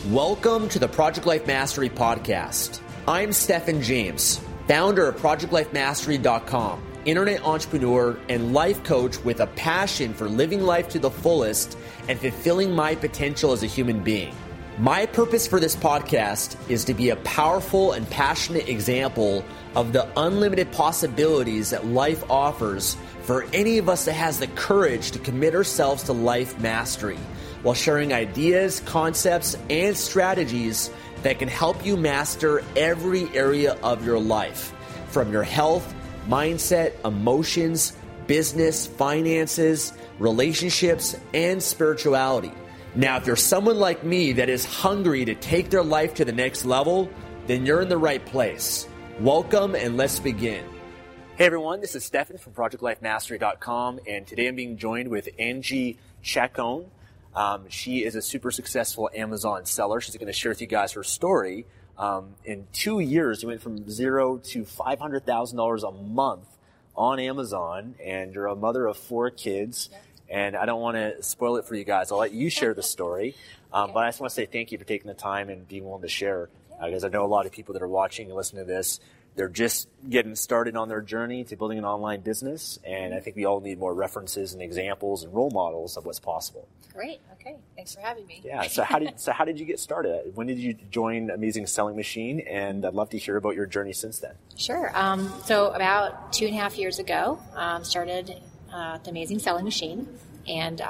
Welcome to the Project Life Mastery Podcast. I'm Stephen James, founder of ProjectLifeMastery.com, internet entrepreneur and life coach with a passion for living life to the fullest and fulfilling my potential as a human being. My purpose for this podcast is to be a powerful and passionate example of the unlimited possibilities that life offers for any of us that has the courage to commit ourselves to life mastery, while sharing ideas, concepts, and strategies that can help you master every area of your life, from your health, mindset, emotions, business, finances, relationships, and spirituality. Now, if you're someone like me that is hungry to take their life to the next level, then you're in the right place. Welcome, and let's begin. Hey everyone, this is Stefan from ProjectLifeMastery.com, and today I'm being joined with Angie Chacon. She is a super successful Amazon seller. She's going to share with you guys her story. In 2 years, you went from zero to $500,000 a month on Amazon, and you're a mother of 4 kids. Yep. And I don't want to spoil it for you guys. I'll let you share the story. But I just want to say thank you for taking the time and being willing to share. Because I know a lot of people that are watching and listening to this, they're just getting started on their journey to building an online business. And I think we all need more references and examples and role models of what's possible. Great. Okay. Thanks for having me. Yeah. So how did you get started? When did you join Amazing Selling Machine? And I'd love to hear about your journey since then. Sure. So about 2.5 years ago, started the Amazing Selling Machine. And,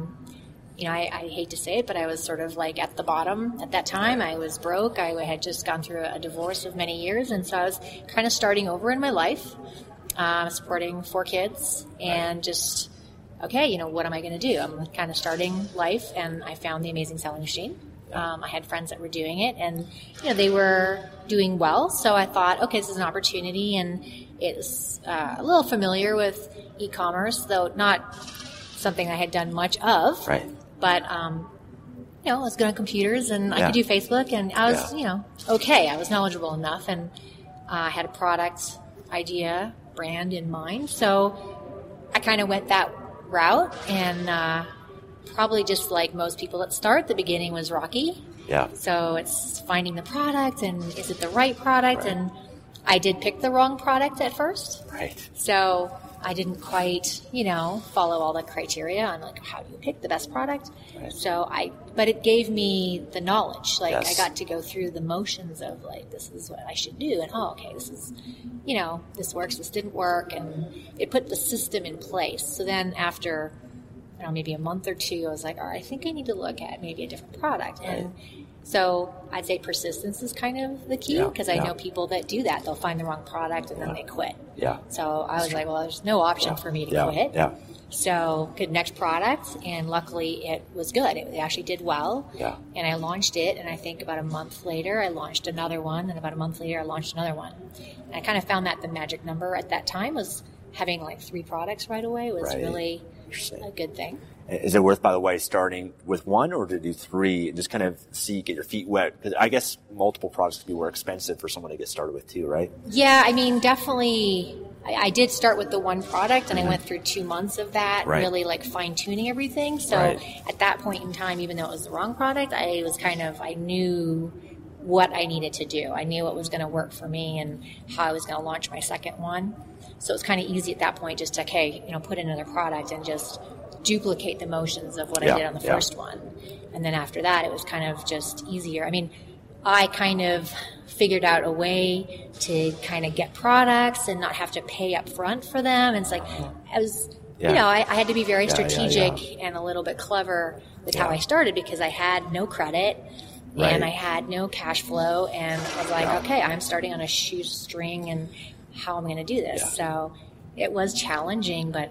I hate to say it, but I was sort of like at the bottom at that time. I was broke. I had just gone through a divorce of many years. And so I was kind of starting over in my life, supporting 4 kids and just, okay, what am I going to do? I'm kind of starting life, and I found the Amazing Selling Machine. I had friends that were doing it, and, they were doing well. So I thought, okay, this is an opportunity, and it's a little familiar with e-commerce, though not something I had done much of. Right. But, I was good on computers, and I could do Facebook, and I was, okay. I was knowledgeable enough, and I had a product idea, brand in mind. So I kind of went that route, and probably just like most people that start, the beginning was rocky. Yeah. So it's finding the product, and is it the right product? Right. And I did pick the wrong product at first. Right. So I didn't quite, follow all the criteria on like how do you pick the best product. Right. So but it gave me the knowledge. Like I got to go through the motions of like, this is what I should do. And this is, this works, this didn't work. And it put the system in place. So then after, maybe a month or 2, I was like, all right, I think I need to look at maybe a different product. Right. And so I'd say persistence is kind of the key, because I know people that do that. They'll find the wrong product and then they quit. Yeah. So I was like, well, there's no option for me to quit. Yeah. So good next product, and luckily it was good. It actually did well. Yeah. And I launched it, and I think about a month later I launched another one, and about a month later I launched another one. And I kind of found that the magic number at that time was having like 3 products right away was really a good thing. Is it worth, by the way, starting with 1 or to do 3 and just kind of get your feet wet? Because I guess multiple products can be more expensive for someone to get started with too, right? Yeah, definitely. I did start with the 1 product, and I went through 2 months of that, really like fine-tuning everything. So at that point in time, even though it was the wrong product, I knew what I needed to do. I knew what was going to work for me and how I was going to launch my second one. So it was kind of easy at that point just to, put in another product and just duplicate the motions of what I did on the first one. And then after that, it was kind of just easier. I kind of figured out a way to kind of get products and not have to pay up front for them. And it's like, I had to be very strategic and a little bit clever with how I started, because I had no credit and I had no cash flow. And I was like, okay, I'm starting on a shoestring, and how am I going to do this? Yeah. So it was challenging, but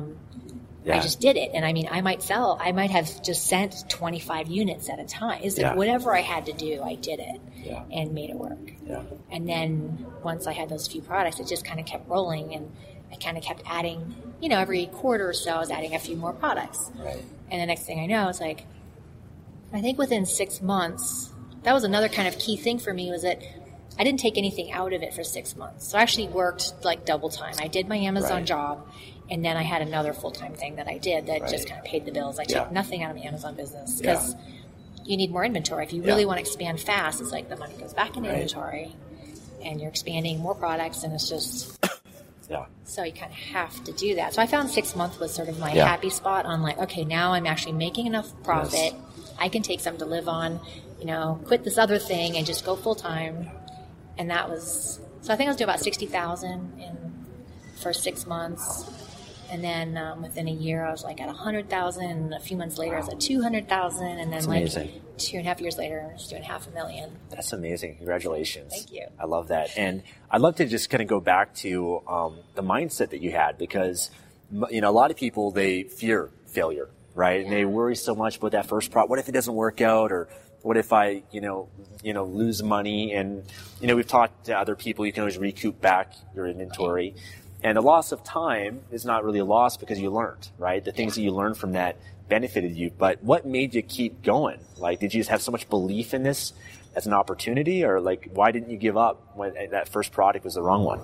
I just did it. And I might have just sent 25 units at a time. Whatever I had to do, I did it and made it work. Yeah. And then once I had those few products, it just kind of kept rolling, and I kind of kept adding, every quarter or so I was adding a few more products. Right. And the next thing I know, it's like, I think within 6 months, that was another kind of key thing for me, was that I didn't take anything out of it for 6 months. So I actually worked like double time. I did my Amazon job, and then I had another full-time thing that I did that just kind of paid the bills. I took nothing out of my Amazon business because you need more inventory. If you really want to expand fast, it's like the money goes back into inventory and you're expanding more products, and it's just... So you kind of have to do that. So I found 6 months was sort of my happy spot on like, okay, now I'm actually making enough profit. Yes. I can take some to live on, quit this other thing and just go full time. And that was, so I think I was doing about $60,000 in for 6 months. And then within a year, I was like at $100,000. And a few months later, I was at $200,000. And then That's amazing. 2.5 years later, I was doing $500,000. That's amazing. Congratulations. Thank you. I love that. And I'd love to just kind of go back to the mindset that you had, because, a lot of people, they fear failure, right? And they worry so much about that first product. What if it doesn't work out? Or what if I, lose money? And, we've talked to other people, you can always recoup back your inventory. And the loss of time is not really a loss because you learned, right? The things that you learned from that benefited you. But what made you keep going? Like, did you just have so much belief in this as an opportunity? Or, like, why didn't you give up when that first product was the wrong one?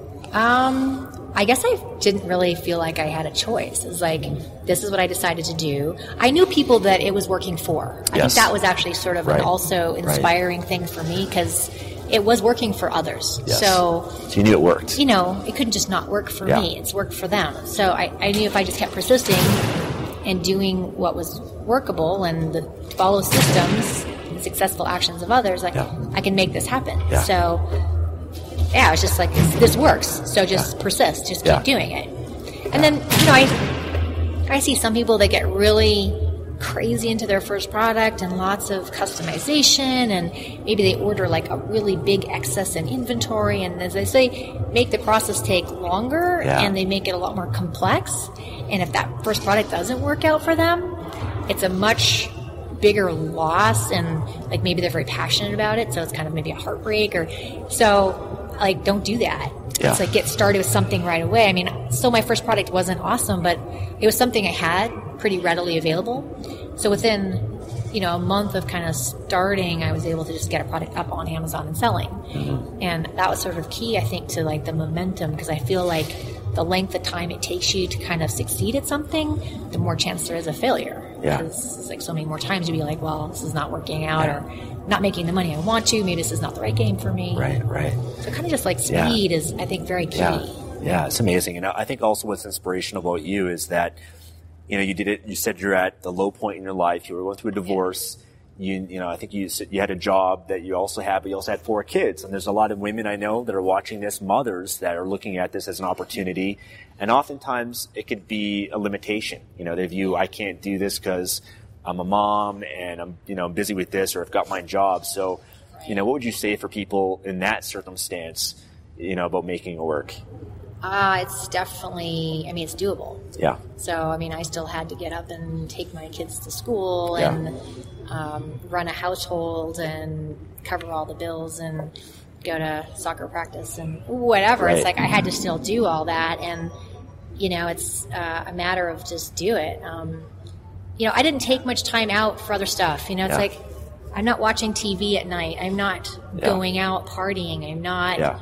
I guess I didn't really feel like I had a choice. It was like, this is what I decided to do. I knew people that it was working for. I think that was actually sort of an also inspiring thing for me, because it was working for others. Yes. So you knew it worked. It couldn't just not work for me. It's worked for them. So I knew if I just kept persisting and doing what was workable and follow systems and successful actions of others, I can make this happen. Yeah. So, it was just like, this works. So just persist. Just keep doing it. And then, I see some people that get really crazy into their first product and lots of customization, and maybe they order like a really big excess in inventory, and as they say, make the process take longer and they make it a lot more complex. And if that first product doesn't work out for them, it's a much bigger loss, and like maybe they're very passionate about it, so it's kind of maybe a heartbreak, or so like don't do that. It's like get started with something right away. I mean, still my first product wasn't awesome, but it was something I had pretty readily available. So within, a month of kind of starting, I was able to just get a product up on Amazon and selling. Mm-hmm. And that was sort of key, I think, to like the momentum, because I feel like the length of time it takes you to kind of succeed at something, the more chance there is of failure. Because it's like so many more times you'd be like, well, this is not working out, or not making the money I want to. Maybe this is not the right game for me. Right. So kind of just like speed is, I think, very key. Yeah, it's amazing. And I think also what's inspirational about you is that, you did it. You said you're at the low point in your life. You were going through a divorce. I think you had a job that you also had, but you also had 4 kids. And there's a lot of women I know that are watching this, mothers that are looking at this as an opportunity. And oftentimes it could be a limitation. They view, I can't do this because I'm a mom and I'm, busy with this, or I've got my job. So, what would you say for people in that circumstance, about making it work? It's definitely, it's doable. Yeah. So, I still had to get up and take my kids to school and run a household and cover all the bills and go to soccer practice and whatever. Right. It's like I had to still do all that. And, it's a matter of just do it. I didn't take much time out for other stuff. It's like I'm not watching TV at night. I'm not going out partying. I'm not,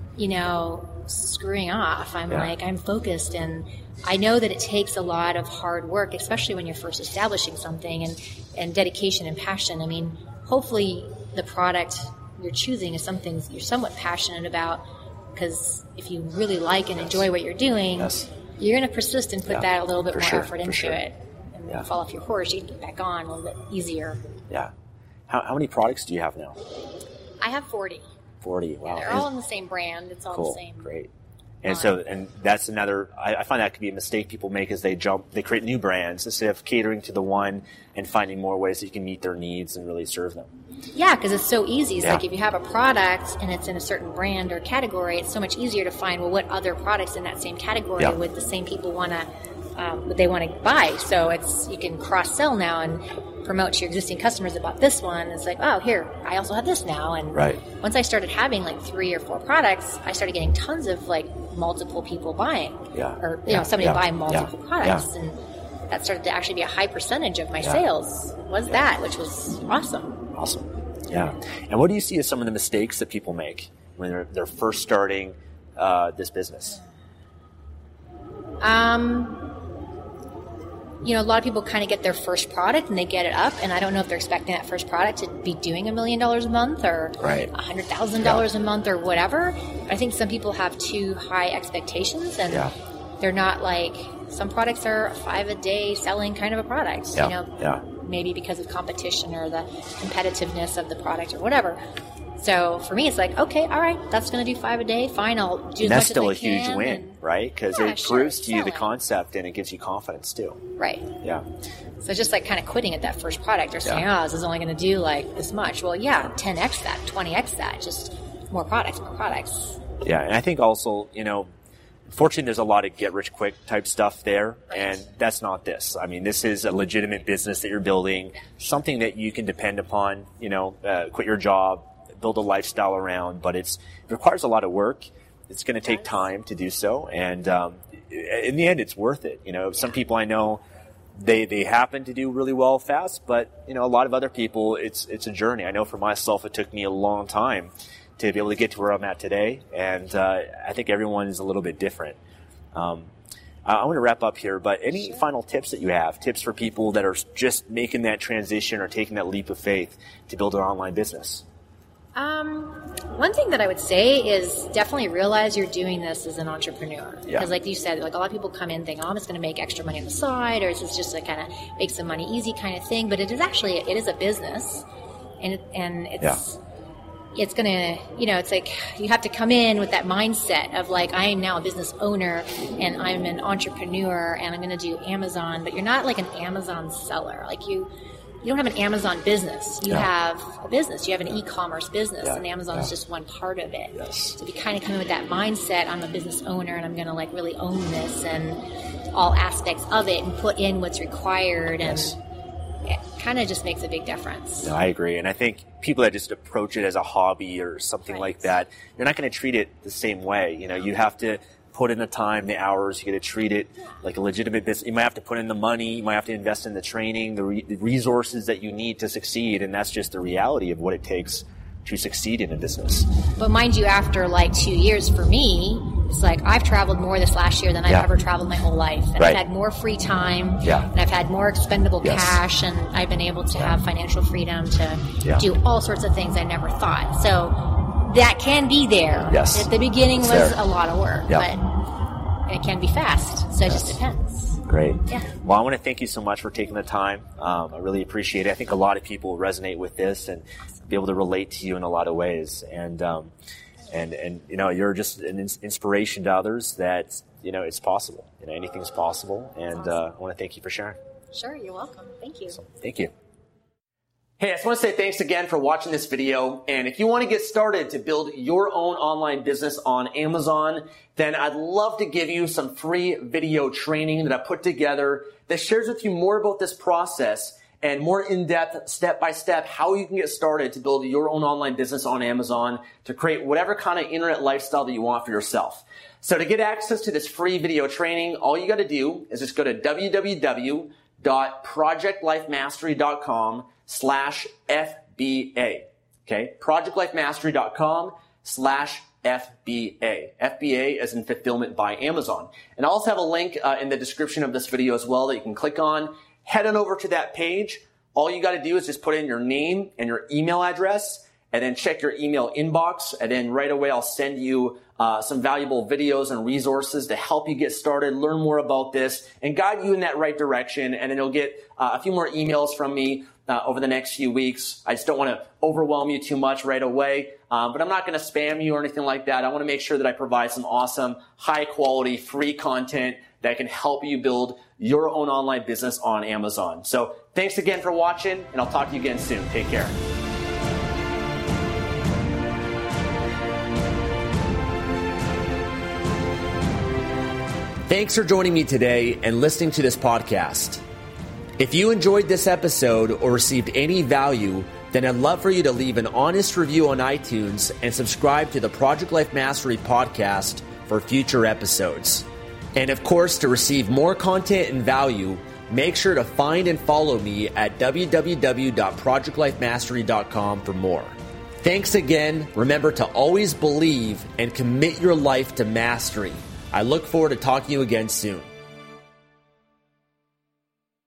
screwing off. I'm focused, and I know that it takes a lot of hard work, especially when you're first establishing something, and dedication and passion. Hopefully the product you're choosing is something you're somewhat passionate about, because if you really like and enjoy what you're doing, you're going to persist and put that a little bit more effort into it. And fall off your horse, you can get back on a little bit easier. Yeah. How many products do you have now? I have 40. 40, wow. Yeah, they're all in the same brand. It's all the same. Great. And and that's another, I find that could be a mistake people make, is they create new brands instead of catering to the one and finding more ways that you can meet their needs and really serve them. Yeah, because it's so easy. It's like if you have a product and it's in a certain brand or category, it's so much easier to find, what other products in that same category would the same people want to buy. So you can cross-sell now and promote to your existing customers about this one. It's like, oh, here, I also have this now. And once I started having like 3 or 4 products, I started getting tons of like multiple people buying, or somebody buying multiple products, and that started to actually be a high percentage of my sales was that, which was awesome. Yeah. And what do you see as some of the mistakes that people make when they're first starting this business? a lot of people kind of get their first product and they get it up, and I don't know if they're expecting that first product to be doing $1 million a month or $100,000 a month or whatever. I think some people have too high expectations, and they're not like, some products are 5 a day selling kind of a product, maybe because of competition or the competitiveness of the product or whatever. So for me, it's like, okay, all right, that's going to do 5 a day. Fine, I'll do as much as I can. That's still a huge win, right? Because it proves to you the concept, and it gives you confidence too. Right. Yeah. So just like kind of quitting at that first product or saying, this is only going to do like this much. Well, 10x that, 20x that, just more products. Yeah, and I think also, fortunately, there's a lot of get-rich-quick type stuff there, and that's not this. I mean, this is a legitimate business that you're building, something that you can depend upon, quit your job, build a lifestyle around, but it requires a lot of work. It's going to take time to do so, and in the end, it's worth it. Some people I know, they happen to do really well fast, but a lot of other people, it's a journey. I know for myself, it took me a long time to be able to get to where I'm at today, and I think everyone is a little bit different. I want to wrap up here, but any final tips that you have, tips for people that are just making that transition or taking that leap of faith to build an online business? One thing that I would say is definitely realize you're doing this as an entrepreneur. Because like you said, like a lot of people come in and think, I'm just going to make extra money on the side, or it's just to kind of make some money easy kind of thing. But it is a business, and it's going to, it's like you have to come in with that mindset of like, I am now a business owner and I'm an entrepreneur and I'm going to do Amazon, but you're not like an Amazon seller. Like you don't have an Amazon business. You have a business. You have an e-commerce business, and Amazon is just one part of it. Yes. So if you kind of come in with that mindset, I'm a business owner and I'm going to like really own this and all aspects of it and put in what's required, and it kind of just makes a big difference. No, I agree. And I think people that just approach it as a hobby or something like that, you're not going to treat it the same way. You have to put in the time, the hours. You got to treat it like a legitimate business. You might have to put in the money. You might have to invest in the training, the resources that you need to succeed. And that's just the reality of what it takes to succeed in a business. But mind you, after like 2 years for me, it's like I've traveled more this last year than I've ever traveled my whole life. And I've had more free time, and I've had more expendable cash, and I've been able to have financial freedom to do all sorts of things I never thought. So that can be there. Yes. At the beginning was a lot of work, but it can be fast. So it just depends. Great. Yeah. Well, I want to thank you so much for taking the time. I really appreciate it. I think a lot of people resonate with this and be able to relate to you in a lot of ways. And you're just an inspiration to others that, it's possible. Anything's possible. And I want to thank you for sharing. Sure. You're welcome. Thank you. So, thank you. Hey, I just want to say thanks again for watching this video. And if you want to get started to build your own online business on Amazon, then I'd love to give you some free video training that I put together that shares with you more about this process and more in-depth, step-by-step, how you can get started to build your own online business on Amazon to create whatever kind of internet lifestyle that you want for yourself. So to get access to this free video training, all you got to do is just go to www.projectlifemastery.com/FBA. Okay? projectlifemastery.com/FBA. FBA as in fulfillment by Amazon. And I also have a link in the description of this video as well that you can click on. Head on over to that page. All you got to do is just put in your name and your email address, and then check your email inbox. And then right away, I'll send you some valuable videos and resources to help you get started, learn more about this, and guide you in that right direction. And then you'll get a few more emails from me over the next few weeks. I just don't want to overwhelm you too much right away, but I'm not going to spam you or anything like that. I want to make sure that I provide some awesome, high-quality, free content that can help you build your own online business on Amazon. So thanks again for watching, and I'll talk to you again soon. Take care. Thanks for joining me today and listening to this podcast. If you enjoyed this episode or received any value, then I'd love for you to leave an honest review on iTunes and subscribe to the Project Life Mastery podcast for future episodes. And of course, to receive more content and value, make sure to find and follow me at www.projectlifemastery.com for more. Thanks again. Remember to always believe and commit your life to mastery. I look forward to talking to you again soon.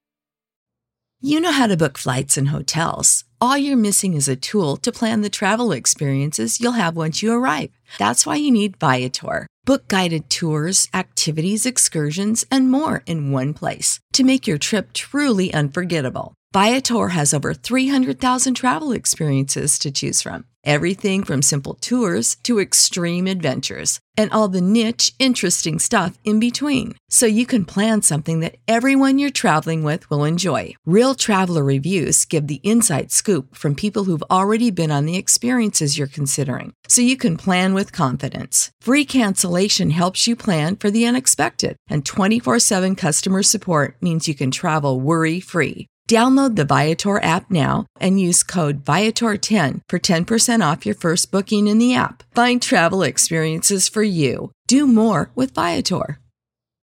You know how to book flights and hotels. All you're missing is a tool to plan the travel experiences you'll have once you arrive. That's why you need Viator. Book guided tours, activities, excursions, and more in one place to make your trip truly unforgettable. Viator has over 300,000 travel experiences to choose from. Everything from simple tours to extreme adventures and all the niche, interesting stuff in between. So you can plan something that everyone you're traveling with will enjoy. Real traveler reviews give the inside scoop from people who've already been on the experiences you're considering. So you can plan with confidence. Free cancellation helps you plan for the unexpected. And 24/7 customer support means you can travel worry-free. Download the Viator app now and use code Viator10 for 10% off your first booking in the app. Find travel experiences for you. Do more with Viator.